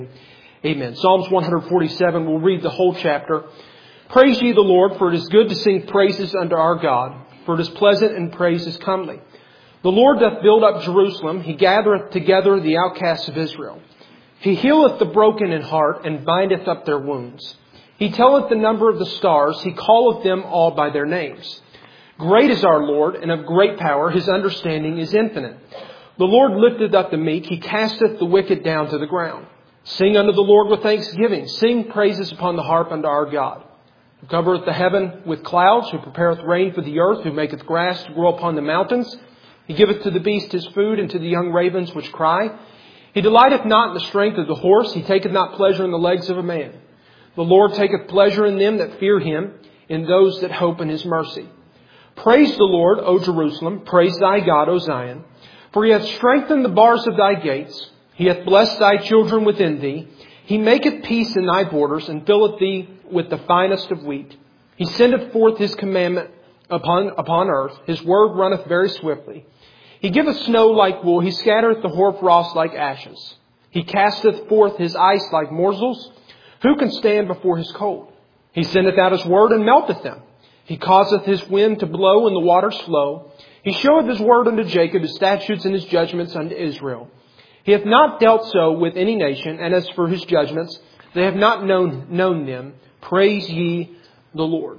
Amen. Psalms 147, we'll read the whole chapter. Praise ye the Lord, for it is good to sing praises unto our God, for it is pleasant and praise is comely. The Lord doth build up Jerusalem, He gathereth together the outcasts of Israel. He healeth the broken in heart, and bindeth up their wounds. He telleth the number of the stars, He calleth them all by their names. Great is our Lord, and of great power, His understanding is infinite. The Lord lifteth up the meek, He casteth the wicked down to the ground. Sing unto the Lord with thanksgiving. Sing praises upon the harp unto our God. Who covereth the heaven with clouds, who prepareth rain for the earth, who maketh grass to grow upon the mountains. He giveth to the beast his food, and to the young ravens which cry. He delighteth not in the strength of the horse. He taketh not pleasure in the legs of a man. The Lord taketh pleasure in them that fear Him, in those that hope in His mercy. Praise the Lord, O Jerusalem. Praise thy God, O Zion. For He hath strengthened the bars of thy gates. He hath blessed thy children within thee. He maketh peace in thy borders, and filleth thee with the finest of wheat. He sendeth forth His commandment upon earth. His word runneth very swiftly. He giveth snow like wool. He scattereth the hoarfrost like ashes. He casteth forth His ice like morsels. Who can stand before His cold? He sendeth out His word, and melteth them. He causeth His wind to blow, and the waters flow. He showeth His word unto Jacob, His statutes and His judgments unto Israel. He hath not dealt so with any nation, and as for His judgments, they have not known them. Praise ye the Lord.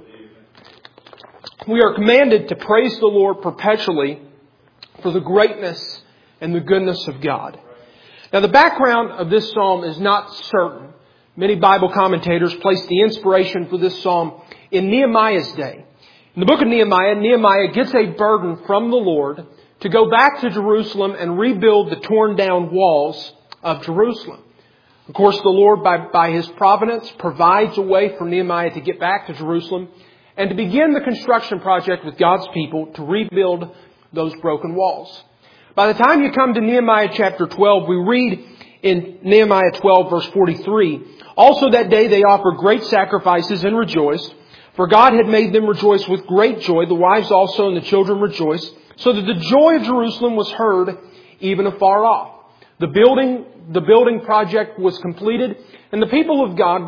We are commanded to praise the Lord perpetually for the greatness and the goodness of God. Now, the background of this psalm is not certain. Many Bible commentators place the inspiration for this psalm in Nehemiah's day. In the book of Nehemiah, Nehemiah gets a burden from the Lord to go back to Jerusalem and rebuild the torn down walls of Jerusalem. Of course, the Lord, by His providence, provides a way for Nehemiah to get back to Jerusalem and to begin the construction project with God's people to rebuild those broken walls. By the time you come to Nehemiah chapter 12, we read in Nehemiah 12 verse 43, also that day they offered great sacrifices and rejoiced, for God had made them rejoice with great joy. The wives also and the children rejoiced, so that the joy of Jerusalem was heard even afar off. The building project was completed, and the people of God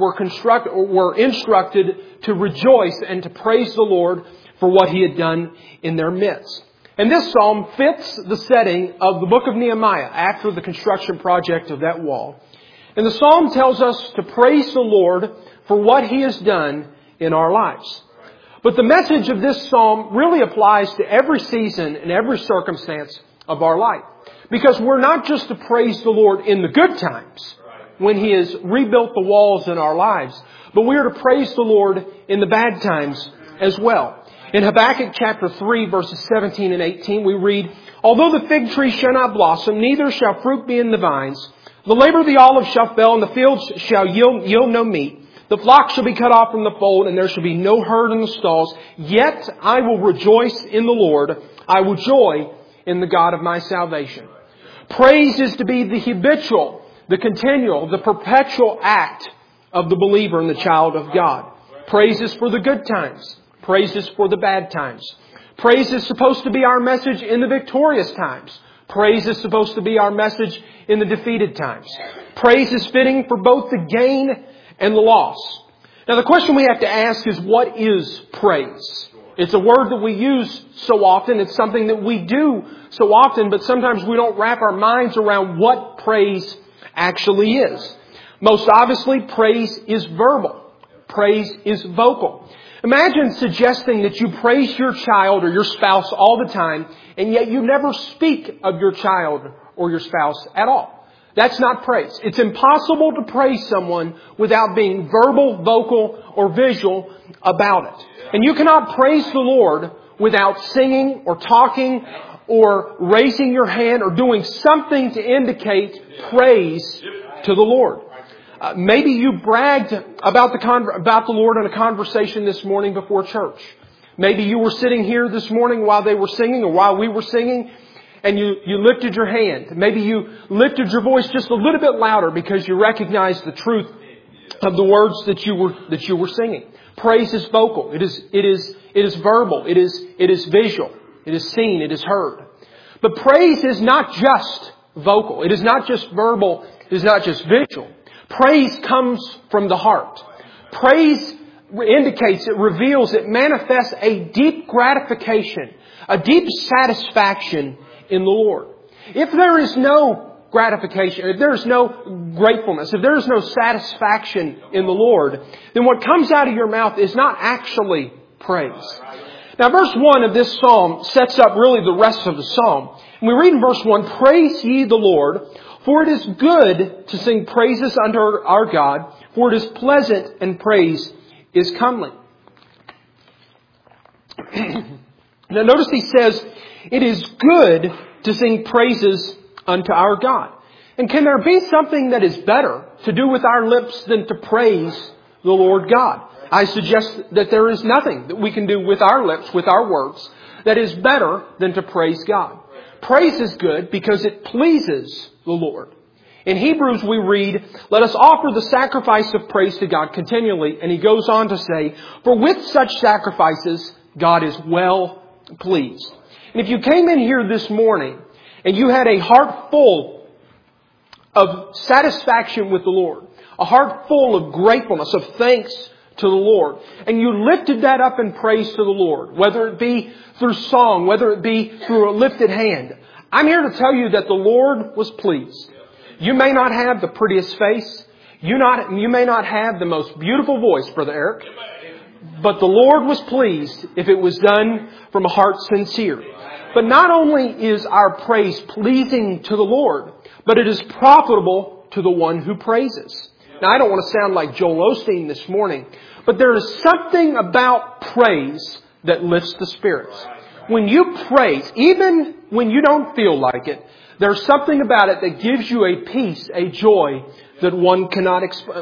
were instructed to rejoice and to praise the Lord for what He had done in their midst. And this psalm fits the setting of the book of Nehemiah after the construction project of that wall. And the psalm tells us to praise the Lord for what He has done in our lives. But the message of this psalm really applies to every season and every circumstance of our life. Because we're not just to praise the Lord in the good times when He has rebuilt the walls in our lives, but we are to praise the Lord in the bad times as well. In Habakkuk chapter 3 verses 17 and 18 we read, although the fig tree shall not blossom, neither shall fruit be in the vines, the labor of the olive shall fail, and the fields shall yield no meat. The flock shall be cut off from the fold, and there shall be no herd in the stalls. Yet I will rejoice in the Lord. I will joy in the God of my salvation. Praise is to be the habitual, the continual, the perpetual act of the believer and the child of God. Praise is for the good times. Praise is for the bad times. Praise is supposed to be our message in the victorious times. Praise is supposed to be our message in the defeated times. Praise is fitting for both the gain and the loss. Now the question we have to ask is, what is praise? It's a word that we use so often. It's something that we do so often, but sometimes we don't wrap our minds around what praise actually is. Most obviously, praise is verbal. Praise is vocal. Imagine suggesting that you praise your child or your spouse all the time, and yet you never speak of your child or your spouse at all. That's not praise. It's impossible to praise someone without being verbal, vocal, or visual about it. And you cannot praise the Lord without singing or talking or raising your hand or doing something to indicate praise to the Lord. Maybe you bragged about the Lord in a conversation this morning before church. Maybe you were sitting here this morning while they were singing or while we were singing, and you lifted your hand. Maybe you lifted your voice just a little bit louder because you recognized the truth of the words that you were singing. Praise is vocal. It is verbal. It is visual. It is seen. It is heard. But praise is not just vocal. It is not just verbal. It is not just visual. Praise comes from the heart. Praise indicates, it reveals, it manifests a deep gratification, a deep satisfaction in the Lord. If there is no gratification, if there is no gratefulness, if there is no satisfaction in the Lord, then what comes out of your mouth is not actually praise. Now, verse 1 of this psalm sets up really the rest of the psalm. And we read in verse 1, "Praise ye the Lord, for it is good to sing praises unto our God, for it is pleasant, and praise is comely." Now notice he says, it is good to sing praises unto our God. And can there be something that is better to do with our lips than to praise the Lord God? I suggest that there is nothing that we can do with our lips, with our words, that is better than to praise God. Praise is good because it pleases the Lord. In Hebrews we read, "Let us offer the sacrifice of praise to God continually." And he goes on to say, "For with such sacrifices, God is well pleased." And if you came in here this morning and you had a heart full of satisfaction with the Lord, a heart full of gratefulness, of thanks to the Lord, and you lifted that up in praise to the Lord, whether it be through song, whether it be through a lifted hand, I'm here to tell you that the Lord was pleased. You may not have the prettiest face. You may not have the most beautiful voice, Brother Eric. But the Lord was pleased if it was done from a heart sincere. But not only is our praise pleasing to the Lord, but it is profitable to the one who praises. Now, I don't want to sound like Joel Osteen this morning, but there is something about praise that lifts the spirits. When you praise, even when you don't feel like it, there's something about it that gives you a peace, a joy that one cannot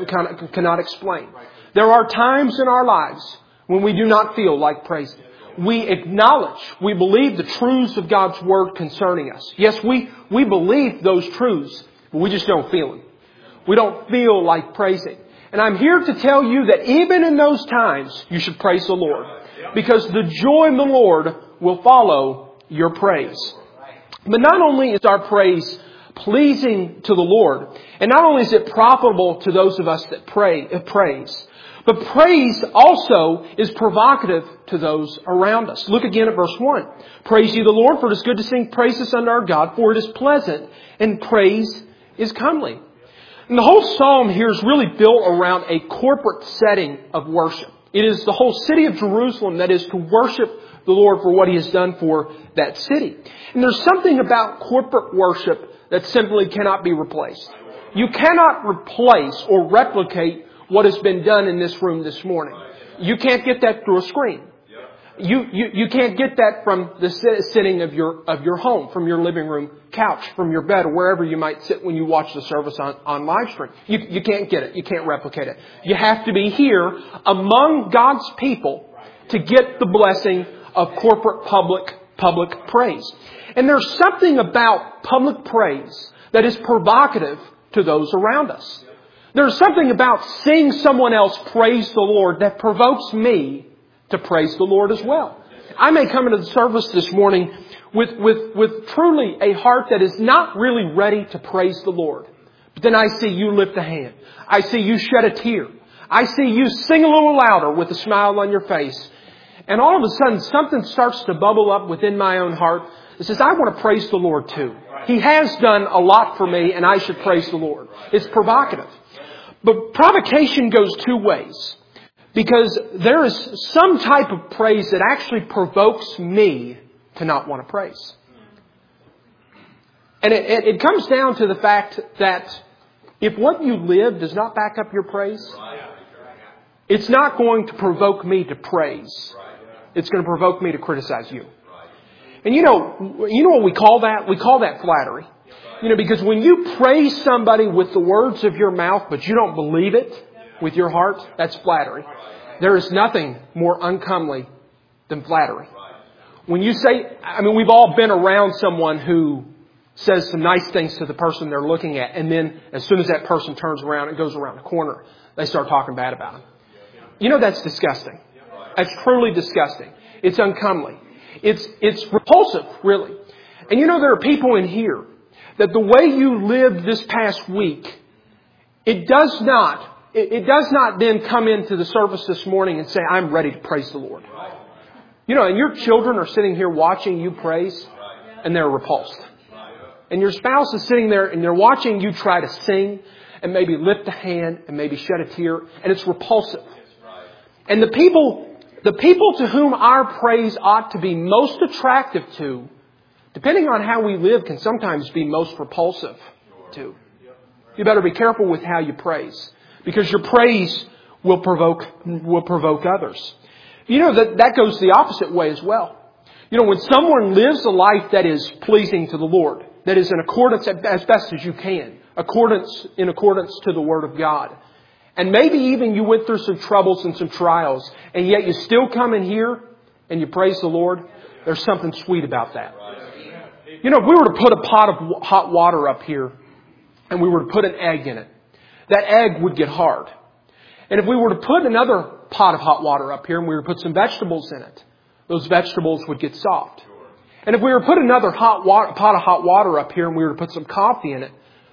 explain. There are times in our lives when we do not feel like praising. We acknowledge, we believe the truths of God's Word concerning us. Yes, we believe those truths, but we just don't feel them. We don't feel like praising. And I'm here to tell you that even in those times, you should praise the Lord. Because the joy of the Lord will follow your praise. But not only is our praise pleasing to the Lord, and not only is it profitable to those of us that praise, but praise also is provocative to those around us. Look again at verse 1. "Praise ye the Lord, for it is good to sing praises unto our God, for it is pleasant, and praise is comely." And the whole psalm here is really built around a corporate setting of worship. It is the whole city of Jerusalem that is to worship the Lord for what He has done for that city. And there's something about corporate worship that simply cannot be replaced. You cannot replace or replicate what has been done in this room this morning. You can't get that through a screen. You can't get that from the sitting of your home, from your living room couch, from your bed, or wherever you might sit when you watch the service on live stream. You can't get it. You can't replicate it. You have to be here among God's people to get the blessing of corporate public praise. And there's something about public praise that is provocative to those around us. There's something about seeing someone else praise the Lord that provokes me to praise the Lord as well. I may come into the service this morning with truly a heart that is not really ready to praise the Lord. But then I see you lift a hand. I see you shed a tear. I see you sing a little louder with a smile on your face. And all of a sudden something starts to bubble up within my own heart that says, I want to praise the Lord too. He has done a lot for me and I should praise the Lord. It's provocative. But provocation goes two ways. Because there is some type of praise that actually provokes me to not want to praise. And it comes down to the fact that if what you live does not back up your praise, it's not going to provoke me to praise. It's going to provoke me to criticize you. And you know what we call that? We call that flattery. Because when you praise somebody with the words of your mouth, but you don't believe it with your heart, that's flattery. There is nothing more uncomely than flattery. When you say, we've all been around someone who says some nice things to the person they're looking at, and then as soon as that person turns around and goes around the corner, they start talking bad about them. That's disgusting. That's truly disgusting. It's uncomely. It's repulsive, really. And there are people in here that the way you lived this past week it does not then come into the service this morning and say, I'm ready to praise the Lord. You know, and your children are sitting here watching you praise and they're repulsed. And your spouse is sitting there and they're watching you try to sing and maybe lift a hand and maybe shed a tear, and it's repulsive. And the people to whom our praise ought to be most attractive to, depending on how we live, can sometimes be most repulsive to. You better be careful with how you praise, because your praise will provoke others. You know, that goes the opposite way as well. You know, when someone lives a life that is pleasing to the Lord, that is in accordance, as best as you can, in accordance to the Word of God, and maybe even you went through some troubles and some trials, and yet you still come in here and you praise the Lord, there's something sweet about that. You know, if we were to put a pot of hot water up here and we were to put an egg in it, that egg would get hard. And if we were to put another pot of hot water up here and we were to put some vegetables in it, those vegetables would get soft. And if we were to put another pot of hot water up here and we were to put some coffee in it,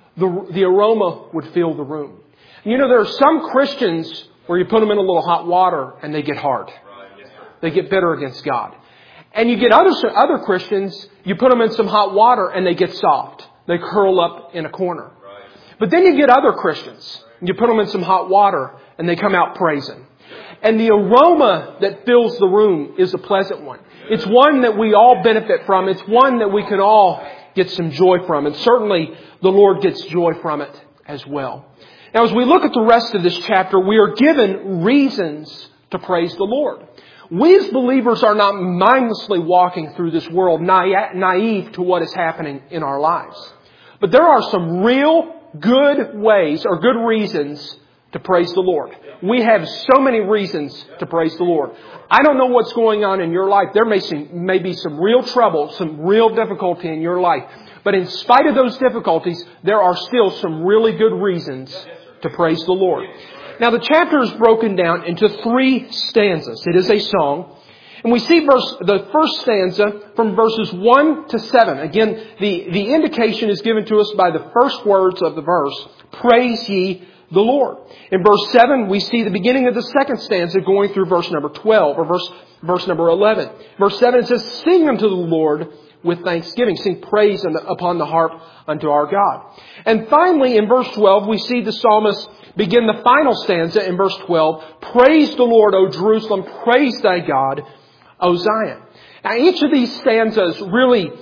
the aroma would fill the room. You know, there are some Christians where you put them in a little hot water and they get hard. They get bitter against God. And you get other Christians, you put them in some hot water and they get soft. They curl up in a corner. But then you get other Christians, and you put them in some hot water and they come out praising. And the aroma that fills the room is a pleasant one. It's one that we all benefit from. It's one that we can all get some joy from. And certainly the Lord gets joy from it as well. Now, as we look at the rest of this chapter, we are given reasons to praise the Lord. We as believers are not mindlessly walking through this world naive to what is happening in our lives. But there are some real good ways or good reasons to praise the Lord. We have so many reasons to praise the Lord. I don't know what's going on in your life. There may be some real trouble, some real difficulty in your life. But in spite of those difficulties, there are still some really good reasons to praise the Lord. Now, the chapter is broken down into 3 stanzas. It is a song. And we see the first stanza from verses 1 to 7. Again, the indication is given to us by the first words of the verse, praise ye the Lord. In verse 7, we see the beginning of the second stanza going through verse number 12 or verse number 11. Verse 7 says, sing unto the Lord with thanksgiving. Sing praise upon the harp unto our God. And finally, in verse 12, we see the psalmist begin the final stanza in verse 12. Praise the Lord, O Jerusalem. Praise thy God, O Zion. Now, each of these stanzas really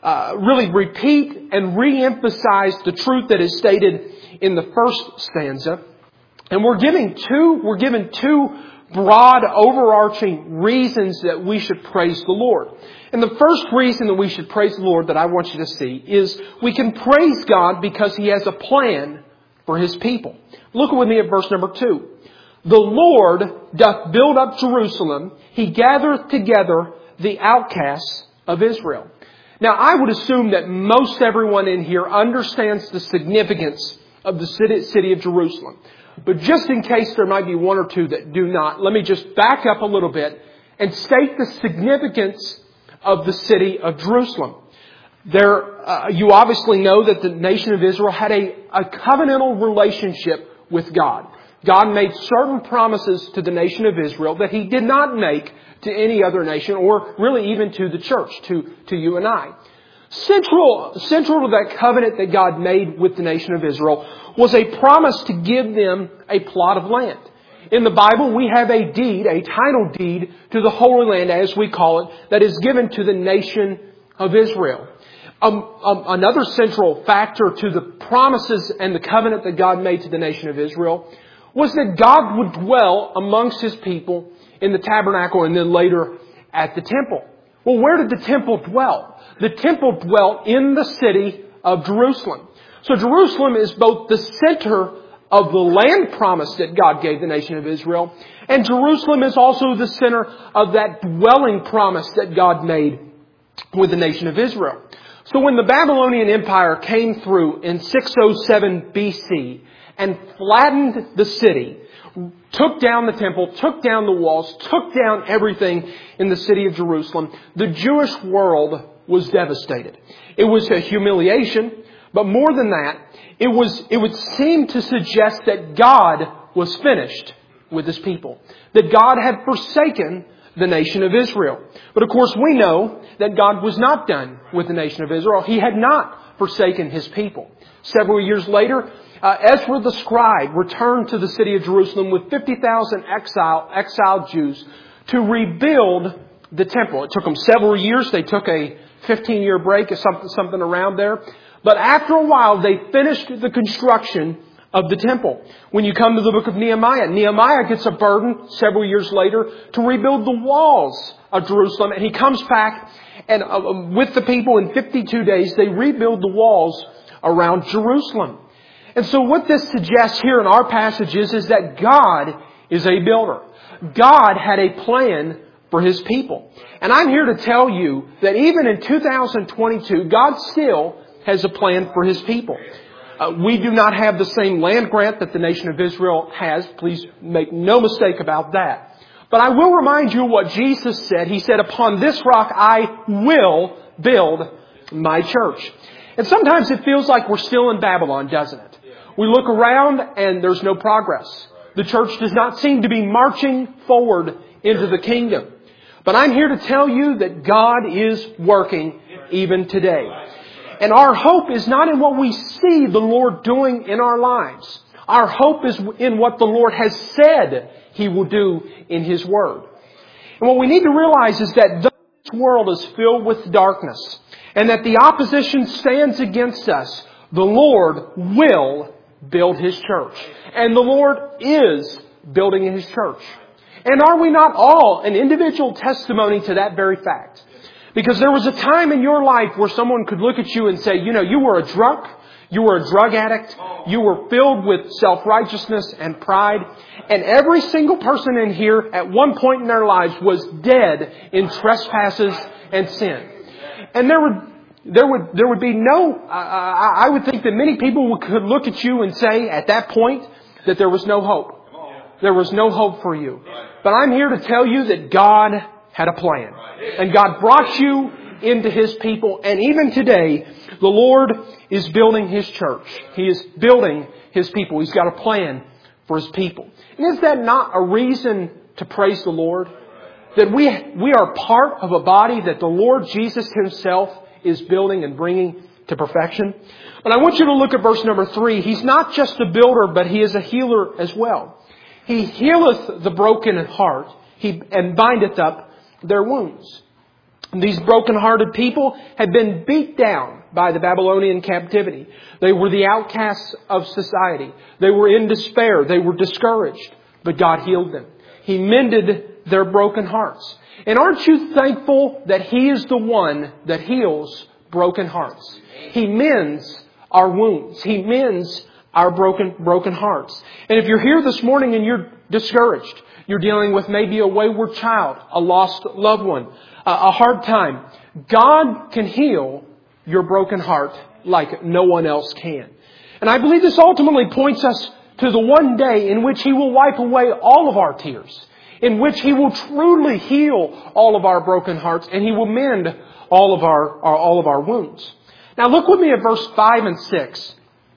repeat and re-emphasize the truth that is stated in the first stanza. And we're given two broad, overarching reasons that we should praise the Lord. And the first reason that we should praise the Lord that I want you to see is we can praise God because He has a plan for His people. Look with me at verse number 2. The Lord doth build up Jerusalem. He gathereth together the outcasts of Israel. Now, I would assume that most everyone in here understands the significance of the city of Jerusalem. But just in case there might be one or two that do not, let me just back up a little bit and state the significance of the city of Jerusalem. You obviously know that the nation of Israel had a covenantal relationship with God. God made certain promises to the nation of Israel that He did not make to any other nation, or really even to the church, to you and I. Central to that covenant that God made with the nation of Israel was a promise to give them a plot of land. In the Bible, we have a deed, a title deed to the Holy Land, as we call it, that is given to the nation of Israel. Another central factor to the promises and the covenant that God made to the nation of Israel was that God would dwell amongst His people in the tabernacle and then later at the temple. Well, where did the temple dwell? The temple dwelt in the city of Jerusalem. So Jerusalem is both the center of the land promise that God gave the nation of Israel, and Jerusalem is also the center of that dwelling promise that God made with the nation of Israel. So when the Babylonian Empire came through in 607 BC and flattened the city, took down the temple, took down the walls, took down everything in the city of Jerusalem, the Jewish world was devastated. It was a humiliation, But more than that, it would seem to suggest that God was finished with His people. That God had forsaken the nation of Israel. But of course we know that God was not done with the nation of Israel. He had not forsaken His people. Several years later, Ezra the scribe returned to the city of Jerusalem with 50,000 exiled Jews to rebuild the temple. It took them several years. They took a 15-year break or something around there. But after a while, they finished the construction of the temple. When you come to the book of Nehemiah, Nehemiah gets a burden several years later to rebuild the walls of Jerusalem. And he comes back and with the people in 52 days, they rebuild the walls around Jerusalem. And so what this suggests here in our passage is that God is a builder. God had a plan for His people. And I'm here to tell you that even in 2022, God still has a plan for His people. We do not have the same land grant that the nation of Israel has. Please make no mistake about that. But I will remind you what Jesus said. He said, "Upon this rock I will build my church." And sometimes it feels like we're still in Babylon, doesn't it? We look around and there's no progress. The church does not seem to be marching forward into the kingdom. But I'm here to tell you that God is working even today. And our hope is not in what we see the Lord doing in our lives. Our hope is in what the Lord has said He will do in His Word. And what we need to realize is that this world is filled with darkness and that the opposition stands against us, the Lord will build His church. And the Lord is building His church. And are we not all an individual testimony to that very fact? Because there was a time in your life where someone could look at you and say, you know, you were a drunk, you were a drug addict, you were filled with self-righteousness and pride, and every single person in here at one point in their lives was dead in trespasses and sin. And there would be no, I would think that many people could look at you and say at that point that there was no hope. There was no hope for you. But I'm here to tell you that God had a plan. And God brought you into His people. And even today, the Lord is building His church. He is building His people. He's got a plan for His people. And is that not a reason to praise the Lord? That we are part of a body that the Lord Jesus Himself is building and bringing to perfection. But I want you to look at verse number 3. He's not just a builder, but He is a healer as well. He healeth the broken in heart and bindeth up their wounds. These broken-hearted people had been beat down by the Babylonian captivity. They were the outcasts of society. They were in despair. They were discouraged. But God healed them. He mended their broken hearts. And aren't you thankful that He is the one that heals broken hearts? He mends our wounds. He mends our broken hearts. And if you're here this morning and you're discouraged, you're dealing with maybe a wayward child, a lost loved one, a hard time, God can heal your broken heart like no one else can. And I believe this ultimately points us to the one day in which He will wipe away all of our tears, in which He will truly heal all of our broken hearts, and He will mend all of our wounds. Now look with me at verse 5 and 6.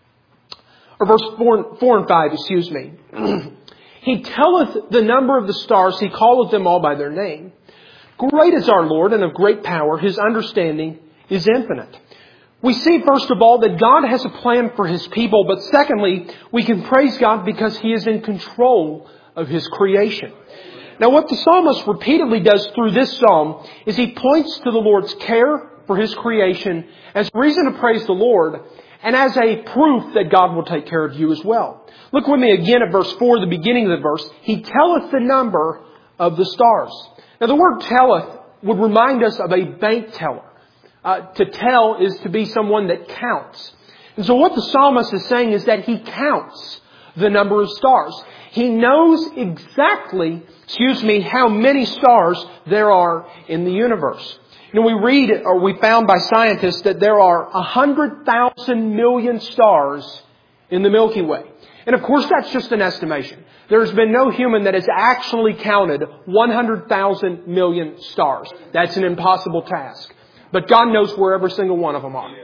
Or verse 4 and 5, excuse me. He telleth the number of the stars, He calleth them all by their name. Great is our Lord, and of great power. His understanding is infinite. We see, first of all, that God has a plan for His people. But secondly, we can praise God because He is in control of His creation. Now, what the psalmist repeatedly does through this psalm is he points to the Lord's care for His creation as reason to praise the Lord, and as a proof that God will take care of you as well. Look with me again at verse 4, the beginning of the verse. He telleth the number of the stars. Now the word telleth would remind us of a bank teller. To tell is to be someone that counts. And so what the psalmist is saying is that he counts the number of stars. He knows exactly, how many stars there are in the universe. You know, we found by scientists that there are 100,000 million stars in the Milky Way. And of course, that's just an estimation. There's been no human that has actually counted 100,000 million stars. That's an impossible task. But God knows where every single one of them are.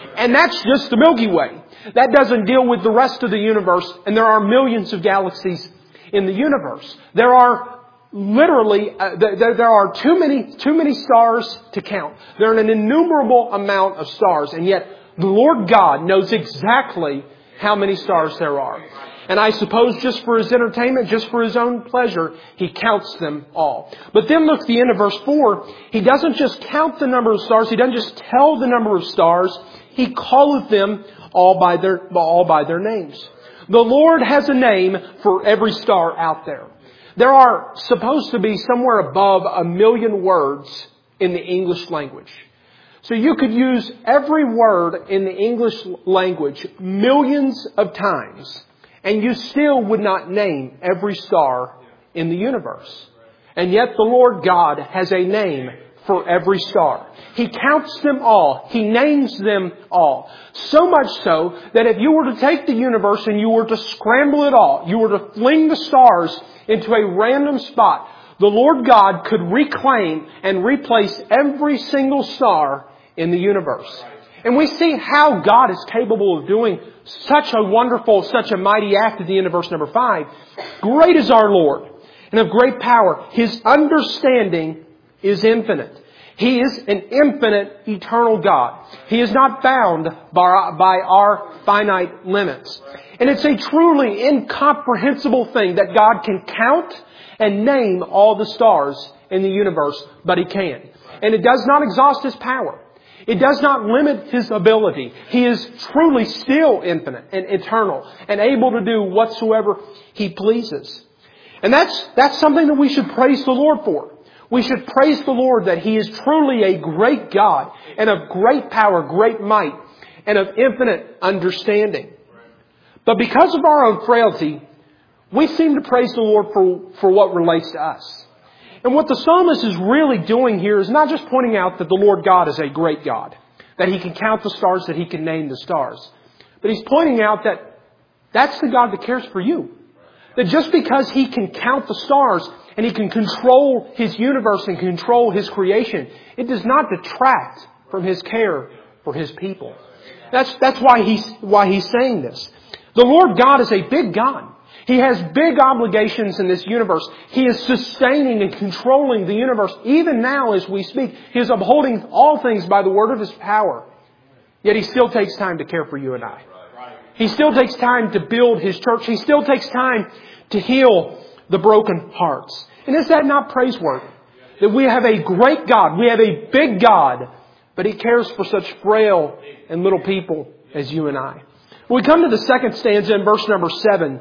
And that's just the Milky Way. That doesn't deal with the rest of the universe, and there are millions of galaxies in the universe. There are literally, there are too many stars to count. There are an innumerable amount of stars, and yet the Lord God knows exactly how many stars there are. And I suppose just for His entertainment, just for His own pleasure, He counts them all. But then look at the end of verse 4. He doesn't just count the number of stars. He doesn't just tell the number of stars. He calleth them all by their names. The Lord has a name for every star out there. There are supposed to be somewhere above 1 million words in the English language. So you could use every word in the English language millions of times, and you still would not name every star in the universe. And yet the Lord God has a name for every star. He counts them all. He names them all. So much so that if you were to take the universe and you were to scramble it all, you were to fling the stars into a random spot, the Lord God could reclaim and replace every single star in the universe. And we see how God is capable of doing such a wonderful, such a mighty act at the end of verse number 5. Great is our Lord, and of great power. His understanding is infinite. He is an infinite, eternal God. He is not bound by our finite limits. And it's a truly incomprehensible thing that God can count and name all the stars in the universe, but He can. And it does not exhaust His power. It does not limit His ability. He is truly still infinite and eternal and able to do whatsoever He pleases. And that's something that we should praise the Lord for. We should praise the Lord that He is truly a great God and of great power, great might, and of infinite understanding. But because of our own frailty, we seem to praise the Lord for what relates to us. And what the psalmist is really doing here is not just pointing out that the Lord God is a great God, that He can count the stars, that He can name the stars. But He's pointing out that that's the God that cares for you. That just because He can count the stars and He can control His universe and control His creation, it does not detract from His care for His people. That's why He's saying this. The Lord God is a big God. He has big obligations in this universe. He is sustaining and controlling the universe. Even now as we speak, He is upholding all things by the word of His power. Yet He still takes time to care for you and I. He still takes time to build His church. He still takes time to heal the broken hearts. And is that not praiseworthy? That we have a great God. We have a big God. But He cares for such frail and little people as you and I. We come to the second stanza in verse number 7.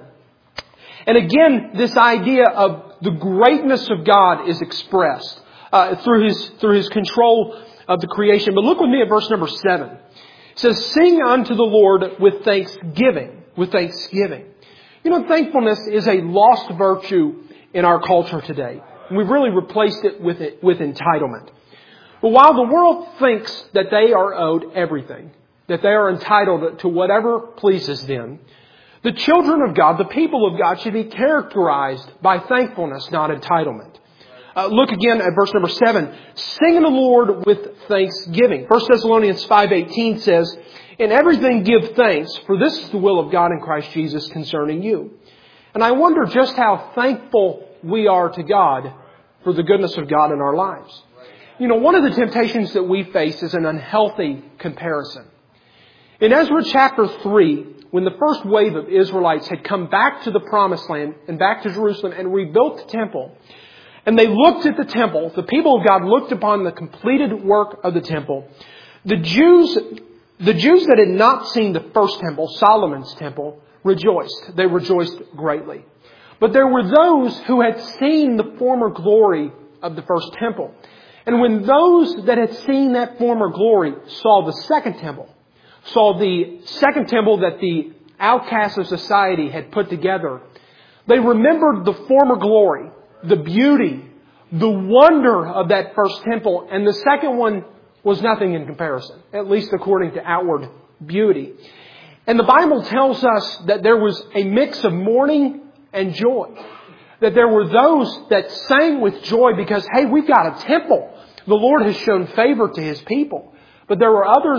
And again, this idea of the greatness of God is expressed through His control of the creation. But look with me at verse number 7. It says, "Sing unto the Lord with thanksgiving." With thanksgiving. You know, thankfulness is a lost virtue in our culture today. And we've really replaced it with entitlement. But while the world thinks that they are owed everything, that they are entitled to whatever pleases them, the children of God, the people of God, should be characterized by thankfulness, not entitlement. Look again at verse number 7. "Sing to the Lord with thanksgiving." 1 Thessalonians 5:18 says, "In everything give thanks, for this is the will of God in Christ Jesus concerning you." And I wonder just how thankful we are to God for the goodness of God in our lives. You know, one of the temptations that we face is an unhealthy comparison. In Ezra chapter 3, when the first wave of Israelites had come back to the Promised Land and back to Jerusalem and rebuilt the temple, and they looked at the temple, the people of God looked upon the completed work of the temple. The Jews that had not seen the first temple, Solomon's temple, rejoiced. They rejoiced greatly. But there were those who had seen the former glory of the first temple. And when those that had seen that former glory saw the second temple, saw the second temple that the outcasts of society had put together, they remembered the former glory, the beauty, the wonder of that first temple, and the second one was nothing in comparison, at least according to outward beauty. And the Bible tells us that there was a mix of mourning and joy. That there were those that sang with joy because, hey, we've got a temple. The Lord has shown favor to His people. But there were others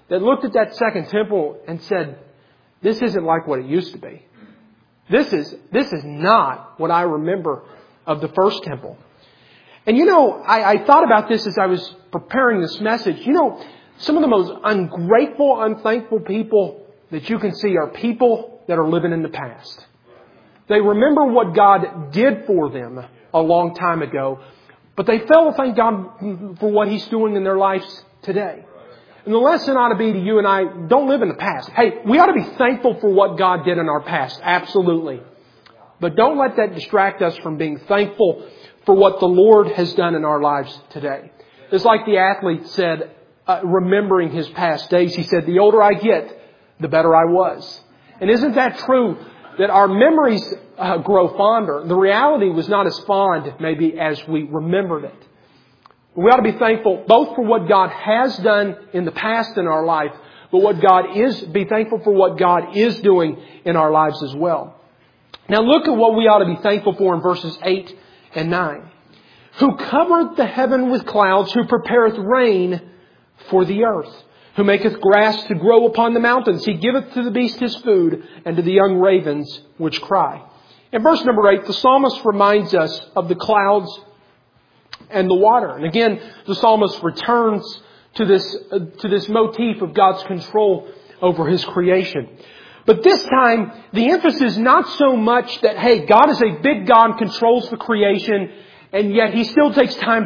that looked at that second temple and said, this isn't like what it used to be. This is not what I remember of the first temple. And I thought about this as I was preparing this message. Some of the most ungrateful, unthankful people that you can see are people that are living in the past. They remember what God did for them a long time ago, but they fail to thank God for what He's doing in their lives today. And the lesson ought to be to you and I, don't live in the past. Hey, we ought to be thankful for what God did in our past. Absolutely. But don't let that distract us from being thankful for what the Lord has done in our lives today. It's like the athlete said, remembering his past days, he said, the older I get, the better I was. And isn't that true? That our memories grow fonder. The reality was not as fond, maybe, as we remembered it. We ought to be thankful both for what God has done in the past in our life, but be thankful for what God is doing in our lives as well. Now look at what we ought to be thankful for in verses 8 and 9. Who covereth the heaven with clouds, who prepareth rain for the earth, who maketh grass to grow upon the mountains. He giveth to the beast his food, and to the young ravens which cry. In verse number 8, the psalmist reminds us of the clouds and the water. And again, the psalmist returns to this motif of God's control over His creation. But this time, the emphasis is not so much that, hey, God is a big God, controls the creation, and yet He still takes time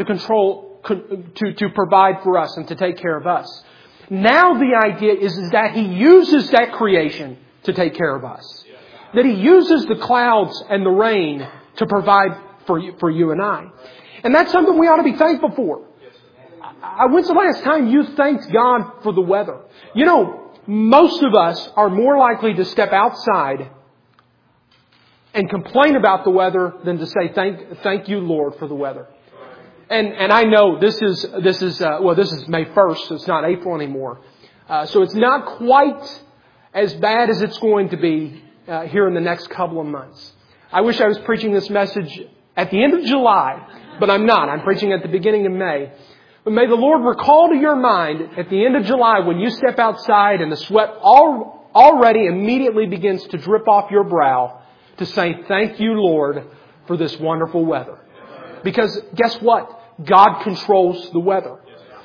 to provide for us and to take care of us. Now the idea is that He uses that creation to take care of us. That He uses the clouds and the rain to provide for you and I. And that's something we ought to be thankful for. When's the last time you thanked God for the weather? Most of us are more likely to step outside and complain about the weather than to say, thank you, Lord, for the weather. And I know this is May 1st, so it's not April anymore. So it's not quite as bad as it's going to be here in the next couple of months. I wish I was preaching this message at the end of July, but I'm not. I'm preaching at the beginning of May. But may the Lord recall to your mind at the end of July when you step outside and the sweat already immediately begins to drip off your brow to say, thank you, Lord, for this wonderful weather. Because guess what? God controls the weather.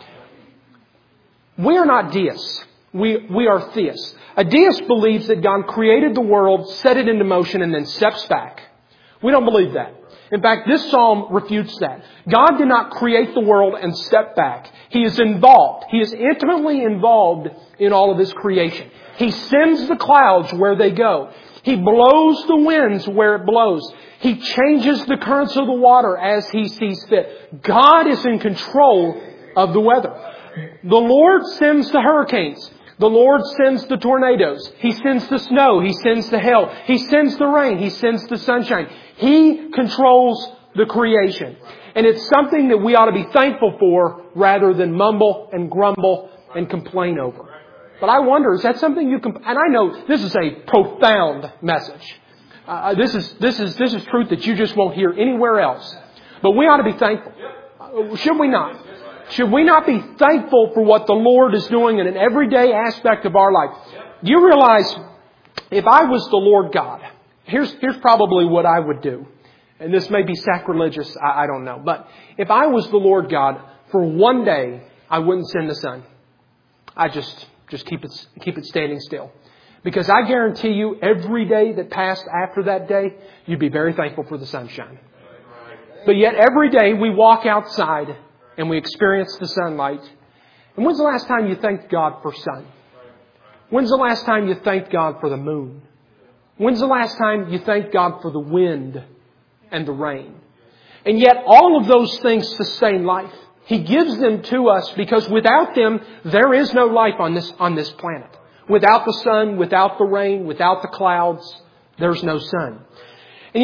We are not deists. We are theists. A deist believes that God created the world, set it into motion, and then steps back. We don't believe that. In fact, this psalm refutes that. God did not create the world and step back. He is involved. He is intimately involved in all of His creation. He sends the clouds where they go. He blows the winds where it blows. He changes the currents of the water as He sees fit. God is in control of the weather. The Lord sends the hurricanes. The Lord sends the tornadoes. He sends the snow. He sends the hail. He sends the rain. He sends the sunshine. He controls the creation. And it's something that we ought to be thankful for rather than mumble and grumble and complain over. But I wonder, is that something you can... And I know this is a profound message. This is truth that you just won't hear anywhere else. But we ought to be thankful. Should we not? Should we not be thankful for what the Lord is doing in an everyday aspect of our life? Do you realize, if I was the Lord God, here's probably what I would do. And this may be sacrilegious, I don't know. But if I was the Lord God, for one day, I wouldn't send the sun. I just keep it standing still. Because I guarantee you, every day that passed after that day, you'd be very thankful for the sunshine. But yet every day we walk outside and we experience the sunlight. And when's the last time you thanked God for sun? When's the last time you thanked God for the moon? When's the last time you thanked God for the wind and the rain? And yet all of those things sustain life. He gives them to us because without them, there is no life on this planet. Without the sun, without the rain, without the clouds, there's no sun. And in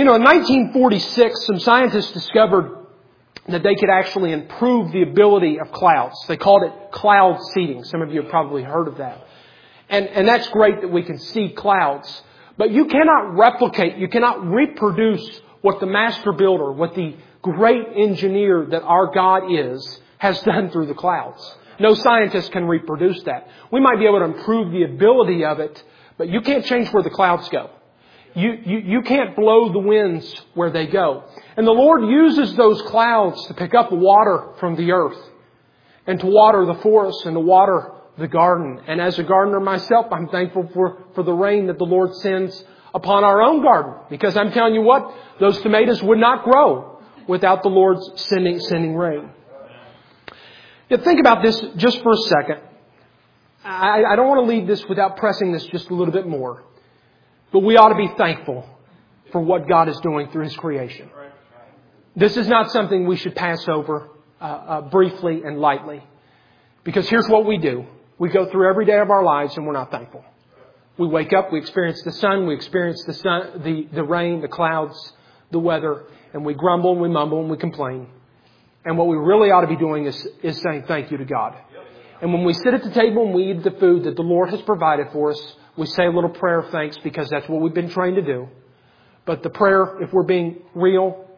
1946, some scientists discovered that they could actually improve the ability of clouds. They called it cloud seeding. Some of you have probably heard of that. And that's great that we can see clouds. But you cannot replicate, you cannot reproduce what the master builder, what the great engineer that our God is, has done through the clouds. No scientist can reproduce that. We might be able to improve the ability of it, but you can't change where the clouds go. You can't blow the winds where they go. And the Lord uses those clouds to pick up water from the earth and to water the forest and to water the garden. And as a gardener myself, I'm thankful for the rain that the Lord sends upon our own garden. Because I'm telling you what, those tomatoes would not grow without the Lord's sending rain. Now, think about this just for a second. I don't want to leave this without pressing this just a little bit more. But we ought to be thankful for what God is doing through His creation. This is not something we should pass over briefly and lightly. Because here's what we do. We go through every day of our lives and we're not thankful. We wake up, we experience the sun, we experience the rain, the clouds, the weather, and we grumble and we mumble and we complain. And what we really ought to be doing is saying thank you to God. And when we sit at the table and we eat the food that the Lord has provided for us, we say a little prayer of thanks because that's what we've been trained to do. But the prayer, if we're being real,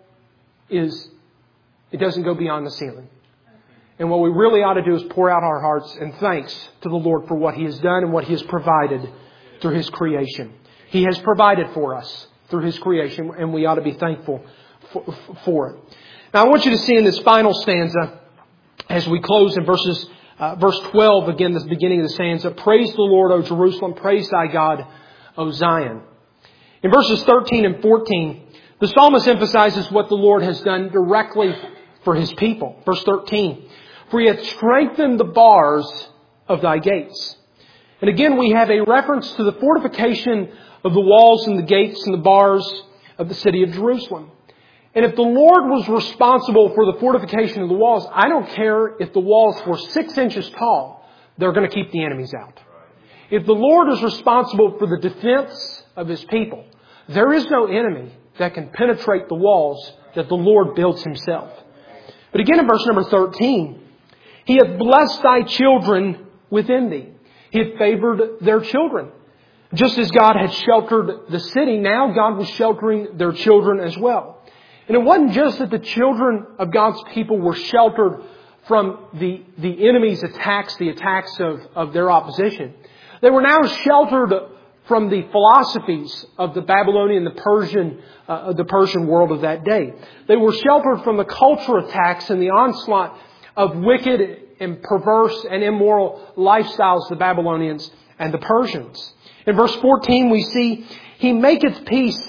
it doesn't go beyond the ceiling. And what we really ought to do is pour out our hearts in thanks to the Lord for what He has done and what He has provided through His creation. He has provided for us through His creation, and we ought to be thankful for it. Now, I want you to see in this final stanza, as we close in verse 12, again, the beginning of the stanza, praise the Lord, O Jerusalem, praise thy God, O Zion. In verses 13 and 14, the psalmist emphasizes what the Lord has done directly for His people. Verse 13, for He hath strengthened the bars of thy gates. And again, we have a reference to the fortification of the walls and the gates and the bars of the city of Jerusalem. And if the Lord was responsible for the fortification of the walls, I don't care if the walls were 6 inches tall, they're going to keep the enemies out. If the Lord is responsible for the defense of His people, there is no enemy that can penetrate the walls that the Lord builds Himself. But again in verse number 13, He hath blessed thy children within thee. He had favored their children. Just as God had sheltered the city, now God was sheltering their children as well. And it wasn't just that the children of God's people were sheltered from the enemy's attacks, the attacks of their opposition. They were now sheltered from the philosophies of the Babylonian, the Persian world of that day. They were sheltered from the cultural attacks and the onslaught of wicked and perverse and immoral lifestyles of the Babylonians and the Persians. In verse 14 we see, He maketh peace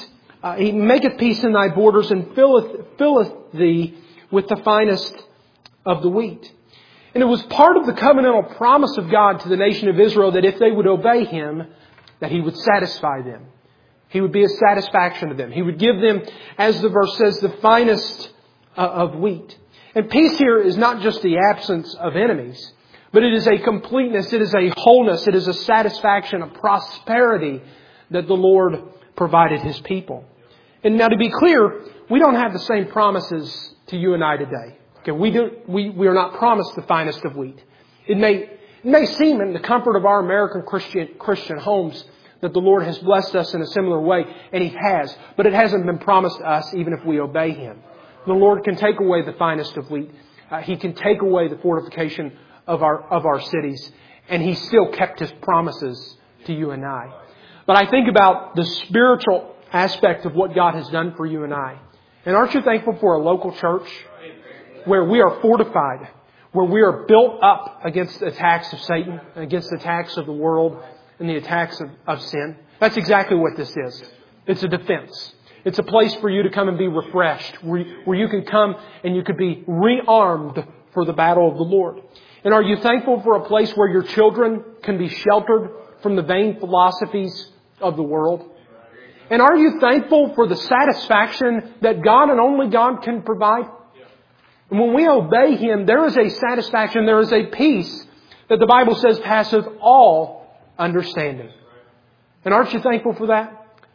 in thy borders and filleth thee with the finest of the wheat. And it was part of the covenantal promise of God to the nation of Israel that if they would obey Him, that He would satisfy them. He would be a satisfaction to them. He would give them, as the verse says, the finest of wheat. And peace here is not just the absence of enemies, but it is a completeness, it is a wholeness, it is a satisfaction, a prosperity that the Lord provided His people. And now to be clear, we don't have the same promises to you and I today. Okay, we are not promised the finest of wheat. It may seem in the comfort of our American Christian homes that the Lord has blessed us in a similar way, and He has, but it hasn't been promised to us even if we obey Him. The Lord can take away the finest of wheat. He can take away the fortification of our cities, and He still kept His promises to you and I. But I think about the spiritual aspect of what God has done for you and I. And aren't you thankful for a local church where we are fortified, where we are built up against the attacks of Satan, against the attacks of the world, and the attacks of sin? That's exactly what this is. It's a defense. It's a place for you to come and be refreshed, where you can come and you could be rearmed for the battle of the Lord. And are you thankful for a place where your children can be sheltered from the vain philosophies of the world? And are you thankful for the satisfaction that God and only God can provide? And when we obey Him, there is a satisfaction, there is a peace that the Bible says passeth all understanding. And aren't you thankful for that?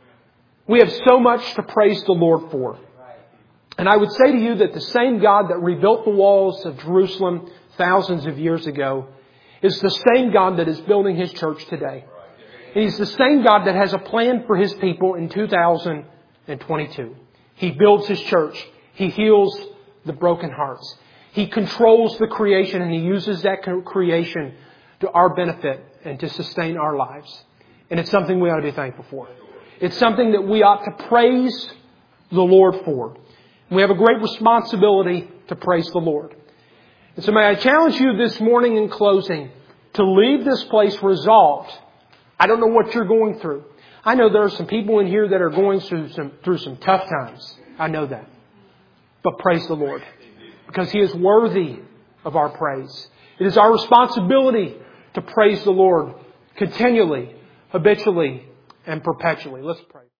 We have so much to praise the Lord for. And I would say to you that the same God that rebuilt the walls of Jerusalem thousands of years ago is the same God that is building His church today. And He's the same God that has a plan for His people in 2022. He builds His church. He heals the broken hearts. He controls the creation and He uses that creation to our benefit and to sustain our lives. And it's something we ought to be thankful for. It's something that we ought to praise the Lord for. We have a great responsibility to praise the Lord. And so may I challenge you this morning in closing to leave this place resolved. I don't know what you're going through. I know there are some people in here that are going through some tough times. I know that. But praise the Lord. Because He is worthy of our praise. It is our responsibility to praise the Lord continually, habitually, and perpetually. Let's pray.